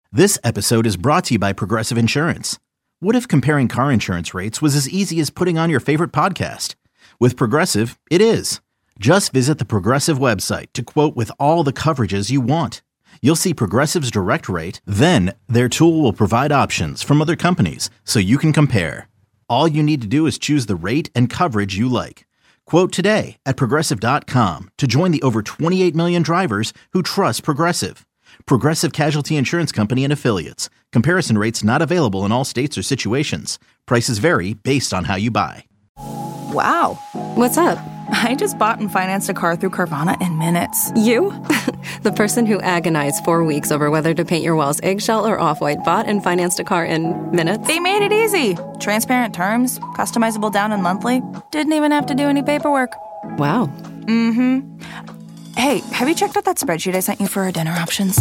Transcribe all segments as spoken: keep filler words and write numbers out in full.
This episode is brought to you by Progressive Insurance. What if comparing car insurance rates was as easy as putting on your favorite podcast? With Progressive, it is. Just visit the Progressive website to quote with all the coverages you want. You'll see Progressive's direct rate, then their tool will provide options from other companies so you can compare. All you need to do is choose the rate and coverage you like. Quote today at progressive dot com to join the over twenty-eight million drivers who trust Progressive. Progressive Casualty Insurance Company and Affiliates. Comparison rates not available in all states or situations. Prices vary based on how you buy. Wow. What's up? I just bought and financed a car through Carvana in minutes. You? The person who agonized four weeks over whether to paint your walls eggshell or off-white bought and financed a car in minutes? They made it easy. Transparent terms, customizable down and monthly. Didn't even have to do any paperwork. Wow. Mm-hmm. Hey, have you checked out that spreadsheet I sent you for our dinner options?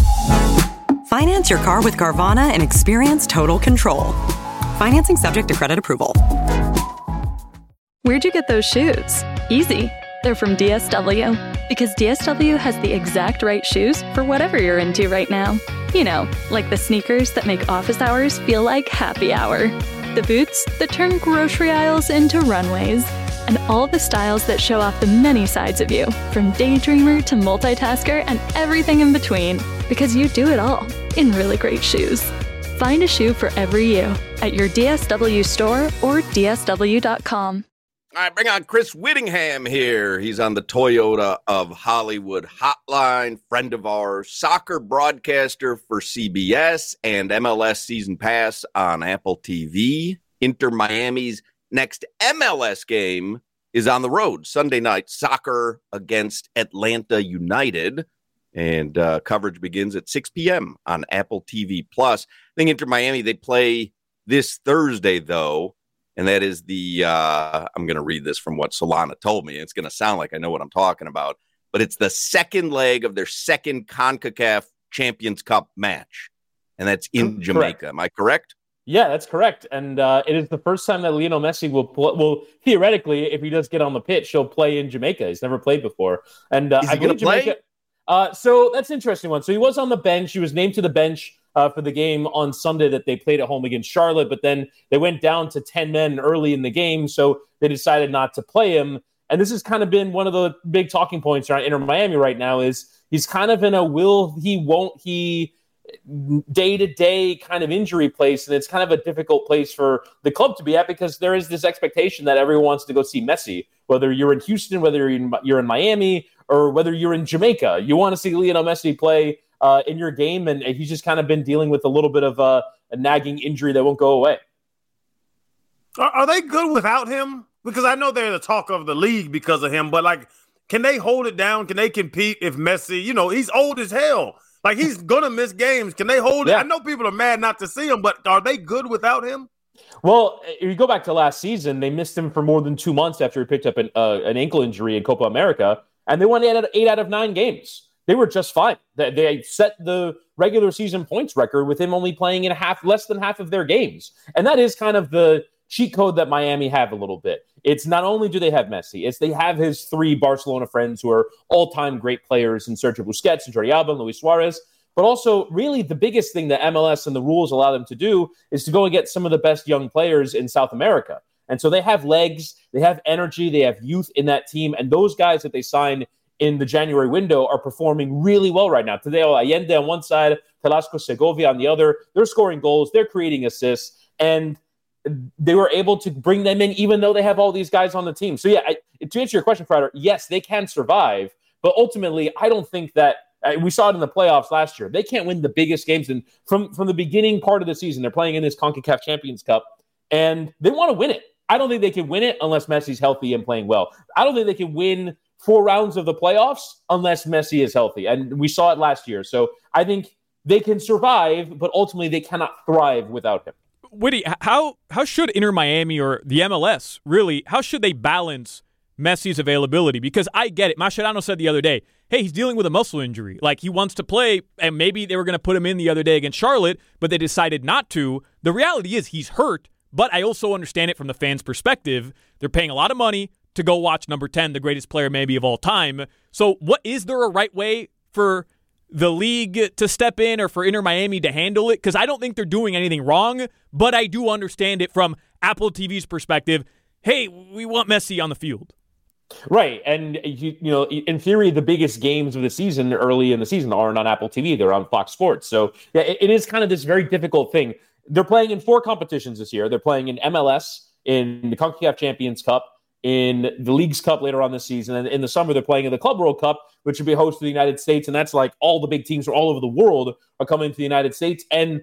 Finance your car with Carvana and experience total control. Financing subject to credit approval. Where'd you get those shoes? Easy. They're from D S W. Because D S W has the exact right shoes for whatever you're into right now. You know, like the sneakers that make office hours feel like happy hour. The boots that turn grocery aisles into runways. And all the styles that show off the many sides of you, from daydreamer to multitasker and everything in between. Because you do it all in really great shoes. Find a shoe for every you at your D S W store or D S W dot com. All right, bring on Chris Whittingham here. He's on the Toyota of Hollywood hotline, friend of ours, soccer broadcaster for C B S and M L S Season Pass on Apple T V. Inter Miami's next M L S game is on the road. Sunday night soccer against Atlanta United. And uh, coverage begins at six p.m. on Apple T V Plus. I think Inter Miami, they play this Thursday, though. And that is the, uh, I'm going to read this from what Solana told me. It's going to sound like I know what I'm talking about. But it's the second leg of their second CONCACAF Champions Cup match. And that's in Correct. Jamaica. Am I correct? Yeah, that's correct. And uh, it is the first time that Lionel Messi will, pl- will theoretically, if he does get on the pitch, he'll play in Jamaica. He's never played before. And uh, is he I going to play? Jamaica, uh, so that's an interesting one. So he was on the bench. He was named to the bench uh, for the game on Sunday that they played at home against Charlotte. But then they went down to ten men early in the game. So they decided not to play him. And this has kind of been one of the big talking points around Inter Miami right now is he's kind of in a will he, won't he, day-to-day kind of injury place, and it's kind of a difficult place for the club to be at because there is this expectation that everyone wants to go see Messi, whether you're in Houston, whether you're in, you're in Miami, or whether you're in Jamaica. You want to see Lionel Messi play uh, in your game, and he's just kind of been dealing with a little bit of a, a nagging injury that won't go away. Are, are they good without him? Because I know they're the talk of the league because of him, but like, can they hold it down? Can they compete if Messi, you know, he's old as hell. Like, he's going to miss games. Can they hold it? Yeah. I know people are mad not to see him, but are they good without him? Well, if you go back to last season, they missed him for more than two months after he picked up an, uh, an ankle injury in Copa America, and they won eight out, of, eight out of nine games. They were just fine. They, they set the regular season points record with him only playing in half, less than half of their games. And that is kind of the cheat code that Miami have a little bit. It's not only do they have Messi, it's they have his three Barcelona friends who are all-time great players in Sergio Busquets and Jordi Alba and Luis Suarez. But also, really, the biggest thing that M L S and the rules allow them to do is to go and get some of the best young players in South America. And so they have legs, they have energy, they have youth in that team. And those guys that they signed in the January window are performing really well right now. Tadeo Allende on one side, Velasco Segovia on the other. They're scoring goals, they're creating assists, and they were able to bring them in even though they have all these guys on the team. So, yeah, I, to answer your question, Prater, yes, they can survive. But ultimately, I don't think that uh, we saw it in the playoffs last year. They can't win the biggest games. And from, from the beginning part of the season, they're playing in this CONCACAF Champions Cup, and they want to win it. I don't think they can win it unless Messi's healthy and playing well. I don't think they can win four rounds of the playoffs unless Messi is healthy. And we saw it last year. So I think they can survive, but ultimately they cannot thrive without him. Whitty, how how should Inter Miami or the M L S really, how should they balance Messi's availability? Because I get it. Mascherano said the other day, hey, he's dealing with a muscle injury. Like, he wants to play, and maybe they were going to put him in the other day against Charlotte, but they decided not to. The reality is he's hurt, but I also understand it from the fans' perspective. They're paying a lot of money to go watch number ten, the greatest player maybe of all time. So what is there a right way for the league to step in or for Inter Miami to handle it? Because I don't think they're doing anything wrong, but I do understand it from Apple T V's perspective. Hey, we want Messi on the field. Right. And, you, you know, in theory, the biggest games of the season early in the season aren't on Apple T V. They're on Fox Sports. So yeah, it, it is kind of this very difficult thing. They're playing in four competitions this year. They're playing in M L S, in the CONCACAF Champions Cup, in the Leagues Cup later on this season. And in the summer, they're playing in the Club World Cup, which will be hosted to the United States. And that's like all the big teams from all over the world are coming to the United States. And,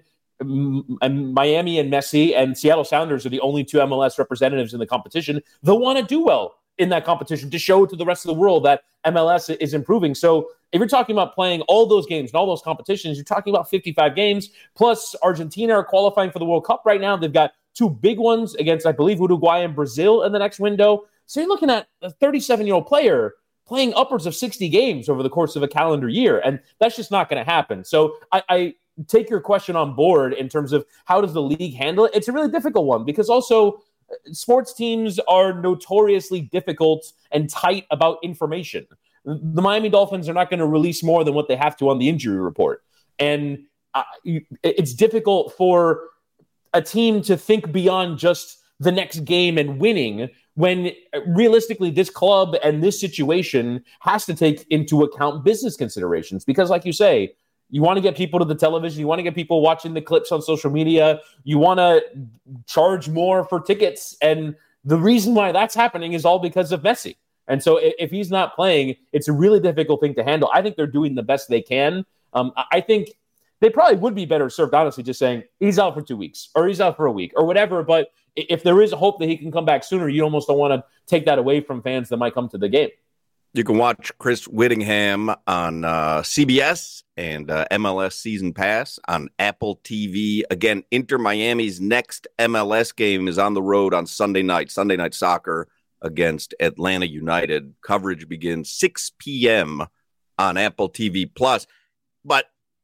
and Miami and Messi and Seattle Sounders are the only two M L S representatives in the competition. They'll want to do well in that competition to show to the rest of the world that M L S is improving. So if you're talking about playing all those games and all those competitions, you're talking about fifty-five games. Plus, Argentina are qualifying for the World Cup right now. They've got two big ones against, I believe, Uruguay and Brazil in the next window. So you're looking at a thirty-seven-year-old player playing upwards of sixty games over the course of a calendar year, and that's just not going to happen. So I, I take your question on board in terms of how does the league handle it? It's a really difficult one because also sports teams are notoriously difficult and tight about information. The Miami Dolphins are not going to release more than what they have to on the injury report. And uh, it's difficult for a team to think beyond just the next game and winning when realistically this club and this situation has to take into account business considerations. Because like you say, you want to get people to the television. You want to get people watching the clips on social media. You want to charge more for tickets. And the reason why that's happening is all because of Messi. And so if he's not playing, it's a really difficult thing to handle. I think they're doing the best they can. Um, I think they probably would be better served, honestly, just saying he's out for two weeks or he's out for a week or whatever. But if there is a hope that he can come back sooner, you almost don't want to take that away from fans that might come to the game. You can watch Chris Whittingham on uh, C B S and uh, M L S Season Pass on Apple T V. Again, Inter Miami's next M L S game is on the road on Sunday night, Sunday Night Soccer against Atlanta United. Coverage begins six p.m. on Apple T V Plus. But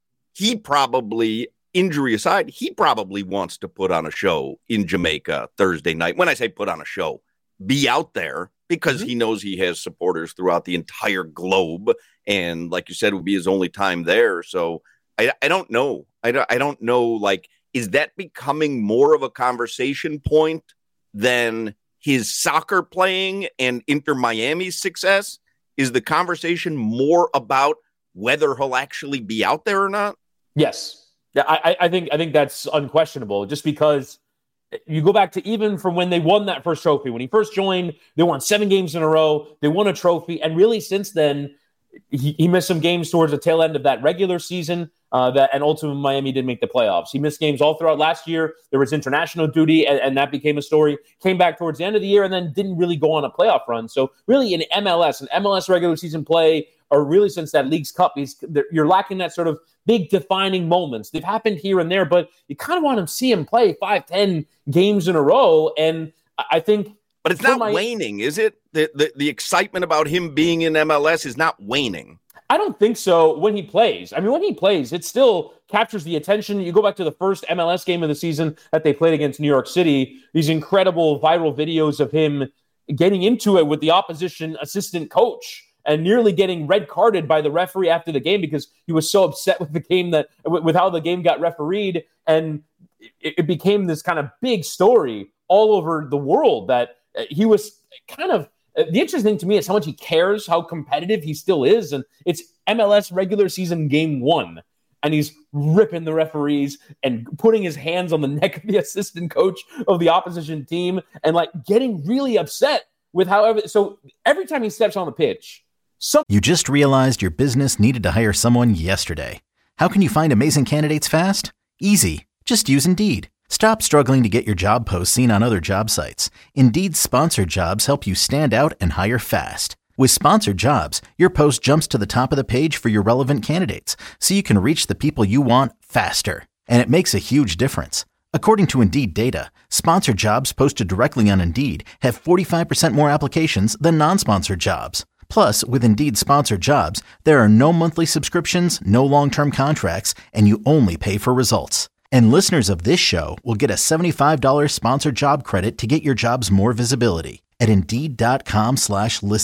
he probably, injury aside, he probably wants to put on a show in Jamaica Thursday night. When I say put on a show, be out there. Because he knows he has supporters throughout the entire globe. And like you said, it would be his only time there. So I, I don't know. I don't, I don't know, like, is that becoming more of a conversation point than his soccer playing and Inter Miami's success? Is the conversation more about whether he'll actually be out there or not? Yes. Yeah, I, I think I think that's unquestionable. Just because you go back to even from when they won that first trophy. When he first joined, they won seven games in a row. They won a trophy. And really since then, he, he missed some games towards the tail end of that regular season. Uh, that and ultimately Miami didn't make the playoffs. He missed games all throughout last year. There was international duty, and, and that became a story. Came back towards the end of the year and then didn't really go on a playoff run. So really in M L S, and M L S regular season play, or really since that Leagues Cup, he's, you're lacking that sort of big defining moments. They've happened here and there, but you kind of want to see him play five, ten games in a row. And I think... But it's not my, waning, is it? The, the the excitement about him being in M L S is not waning. I don't think so when he plays. I mean, when he plays, it still captures the attention. You go back to the first M L S game of the season that they played against New York City, these incredible viral videos of him getting into it with the opposition assistant coach and nearly getting red carded by the referee after the game because he was so upset with the game that with how the game got refereed. And it, it became this kind of big story all over the world that he was kind of, the interesting thing to me is how much he cares, how competitive he still is. And it's M L S regular season game one. And he's ripping the referees and putting his hands on the neck of the assistant coach of the opposition team and like getting really upset with however. So every time he steps on the pitch, some- You just realized your business needed to hire someone yesterday. How can you find amazing candidates fast? Easy. Just use Indeed. Stop struggling to get your job posts seen on other job sites. Indeed's sponsored jobs help you stand out and hire fast. With sponsored jobs, your post jumps to the top of the page for your relevant candidates, so you can reach the people you want faster. And it makes a huge difference. According to Indeed data, sponsored jobs posted directly on Indeed have forty-five percent more applications than non-sponsored jobs. Plus, with Indeed sponsored jobs, there are no monthly subscriptions, no long-term contracts, and you only pay for results. And listeners of this show will get a seventy-five dollars sponsored job credit to get your jobs more visibility at Indeed.com slash listen.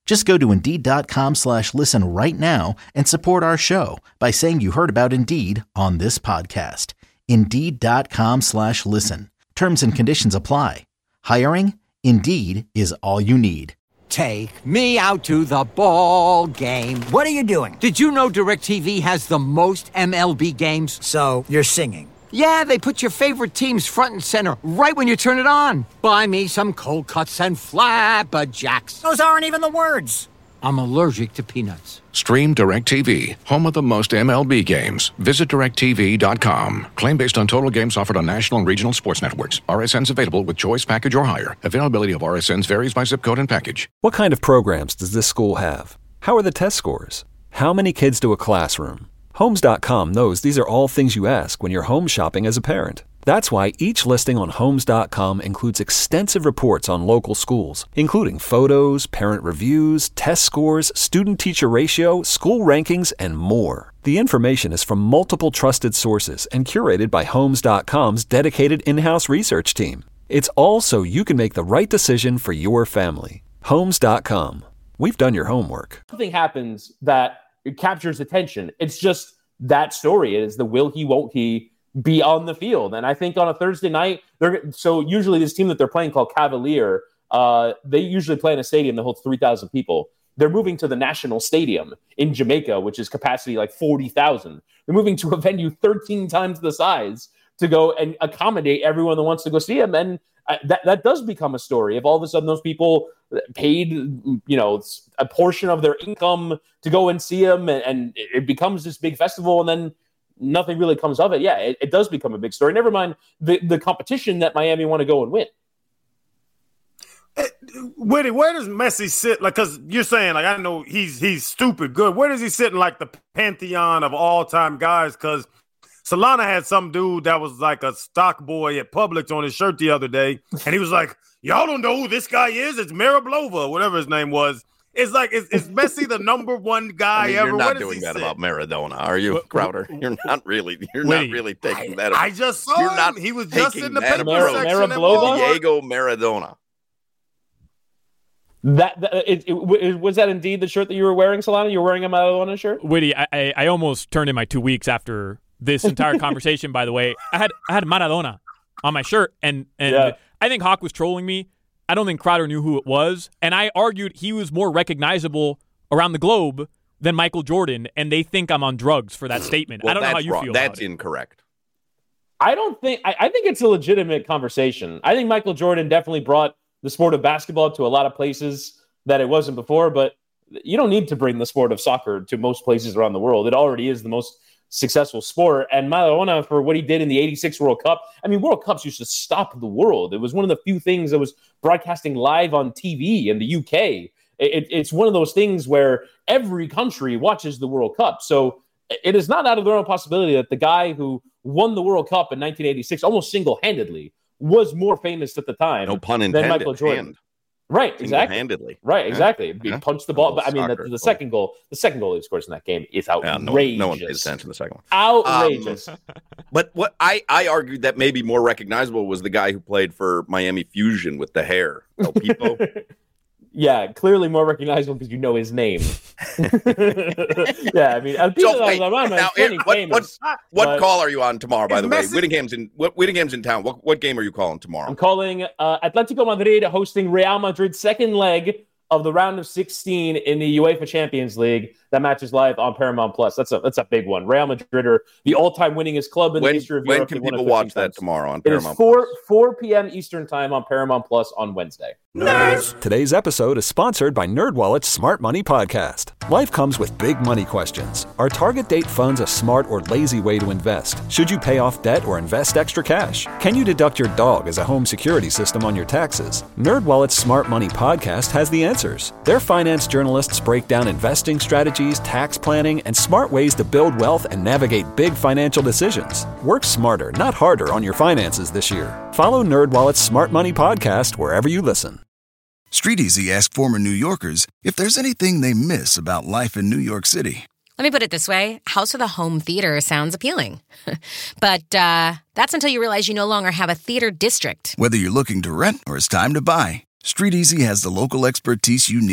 Just go to Indeed.com slash listen right now and support our show by saying you heard about Indeed on this podcast. Indeed.com slash listen. Terms and conditions apply. Hiring? Indeed is all you need. Take me out to the ball game. What are you doing? Did you know DirecTV has the most M L B games? So you're singing. Yeah, they put your favorite teams front and center right when you turn it on. Buy me some cold cuts and flapjacks. Those aren't even the words. I'm allergic to peanuts. Stream DirecTV, home of the most M L B games. Visit direct T V dot com. Claim based on total games offered on national and regional sports networks. R S Ns available with choice package or higher. Availability of R S Ns varies by zip code and package. What kind of programs does this school have? How are the test scores? How many kids do a classroom? Homes dot com knows these are all things you ask when you're home shopping as a parent. That's why each listing on Homes dot com includes extensive reports on local schools, including photos, parent reviews, test scores, student-teacher ratio, school rankings, and more. The information is from multiple trusted sources and curated by Homes dot com's dedicated in-house research team. It's all so you can make the right decision for your family. Homes dot com. We've done your homework. Something happens that it captures attention. It's just that story. It is the will he, won't he be on the field. And I think on a Thursday night, they're so usually this team that they're playing called Cavalier, uh, they usually play in a stadium that holds three thousand people. They're moving to the National Stadium in Jamaica, which is capacity like forty thousand. They're moving to a venue thirteen times the size to go and accommodate everyone that wants to go see them. And uh, that, that does become a story. If all of a sudden those people paid, you know, a portion of their income to go and see them, and, and it becomes this big festival, and then nothing really comes of it. Yeah, it, it does become a big story. Never mind the, the competition that Miami want to go and win. Where, where does Messi sit? Like, because you're saying, like, I know he's he's stupid good. Where does he sit in, like, the pantheon of all-time guys? Because Solana had some dude that was like a stock boy at Publix on his shirt the other day, and he was like, y'all don't know who this guy is? It's Marablova, whatever his name was. It's like, is, is Messi the number one guy I mean, ever? You're not doing that sit? about Maradona, are you, Crowder? You're not really. You're Wait, not really taking I, that. I just saw you're him. Not he was just in the paper approach. section. Diego Maradona. That, that it, it, it, was that indeed the shirt that you were wearing, Solana? You were wearing a Maradona shirt? Witty, I, I, I almost turned in my two weeks after this entire conversation. By the way, I had I had Maradona on my shirt, and and yeah. I think Hawk was trolling me. I don't think Crowder knew who it was, and I argued he was more recognizable around the globe than Michael Jordan, and they think I'm on drugs for that statement. Well, I don't know how you wrong. feel. That's about it. incorrect. I don't think. I, I think it's a legitimate conversation. I think Michael Jordan definitely brought the sport of basketball to a lot of places that it wasn't before, but you don't need to bring the sport of soccer to most places around the world. It already is the most successful sport. And Maradona, for what he did in the eighty-six World Cup, I mean, World Cups used to stop the world. It was one of the few things that was broadcasting live on T V in the U K. It, it's one of those things where every country watches the World Cup. So it is not out of the realm of possibility that the guy who won the World Cup in nineteen eighty-six almost single-handedly was more famous at the time no pun intended, than Michael Jordan. Hand. Right, exactly. Handedly. Right, exactly. Yeah. He Yeah. punched the ball, but I mean, the, Soccer. the second goal, the second goal he scores in that game is outrageous. Yeah, no, no one pays attention to the second one. Outrageous. Um, but what I, I argued that maybe more recognizable was the guy who played for Miami Fusion with the hair, El Pipo. Yeah, clearly more recognizable because you know his name. yeah, I mean, El Pipo, So, wait, I'm now, plenty what, famous, what, what but- call are you on tomorrow, by Is the way? Messi- Whittingham's in what Whittingham's in town. What what game are you calling tomorrow? I'm calling uh, Atletico Madrid hosting Real Madrid, second leg of the round of sixteen in the UEFA Champions League. That match is live on Paramount Plus. That's a that's a big one. Real Madrid are the all-time winningest club in When, the history of when Europe. can They won it people fifteen watch that times. tomorrow on It is Paramount? four four p.m. Eastern time on Paramount Plus on Wednesday. Nerds. Today's episode is sponsored by NerdWallet's Smart Money Podcast. Life comes with big money questions. Are target date funds a smart or lazy way to invest? Should you pay off debt or invest extra cash? Can you deduct your dog as a home security system on your taxes? NerdWallet's Smart Money Podcast has the answers. Their finance journalists break down investing strategies, tax planning, and smart ways to build wealth and navigate big financial decisions. Work smarter, not harder on your finances this year. Follow NerdWallet's Smart Money Podcast wherever you listen. StreetEasy asked former New Yorkers if there's anything they miss about life in New York City. Let me put it this way. House with a home theater sounds appealing. But uh, that's until you realize you no longer have a theater district. Whether you're looking to rent or it's time to buy, StreetEasy has the local expertise you need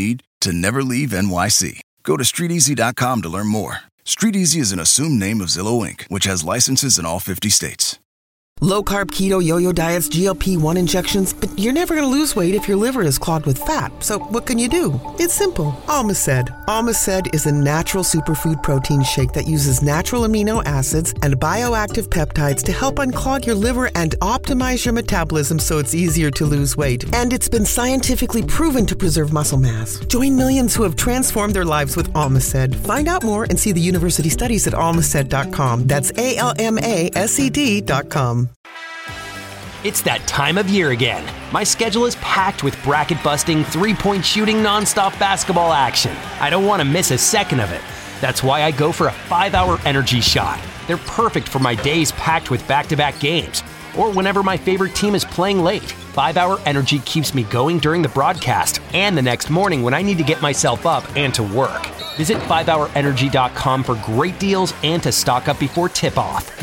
to never leave N Y C. Go to street easy dot com to learn more. StreetEasy is an assumed name of Zillow Incorporated, which has licenses in all fifty states. Low-carb keto yo-yo diets, G L P one injections, but you're never going to lose weight if your liver is clogged with fat. So what can you do? It's simple. Almaced. Almaced is a natural superfood protein shake that uses natural amino acids and bioactive peptides to help unclog your liver and optimize your metabolism so it's easier to lose weight. And it's been scientifically proven to preserve muscle mass. Join millions who have transformed their lives with Almaced. Find out more and see the university studies at almaced dot com. That's A L M A S E D dot com. It's that time of year again. My schedule is packed with bracket-busting, three-point shooting, nonstop basketball action. I don't want to miss a second of it. That's why I go for a five-hour energy shot. They're perfect for my days packed with back-to-back games, or whenever my favorite team is playing late. five-hour energy keeps me going during the broadcast and the next morning when I need to get myself up and to work. Visit five hour energy dot com for great deals and to stock up before tip-off.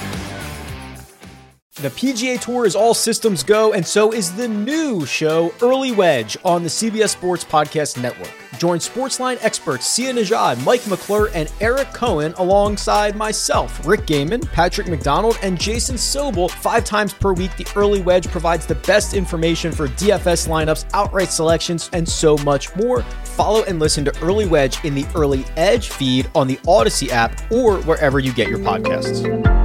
The P G A Tour is all systems go, and so is the new show, Early Wedge, on the C B S Sports Podcast Network. Join Sportsline experts Sia Nejad, Mike McClure, and Eric Cohen alongside myself, Rick Gaiman, Patrick McDonald, and Jason Sobel. Five times per week, the Early Wedge provides the best information for D F S lineups, outright selections, and so much more. Follow and listen to Early Wedge in the Early Edge feed on the Odyssey app or wherever you get your podcasts.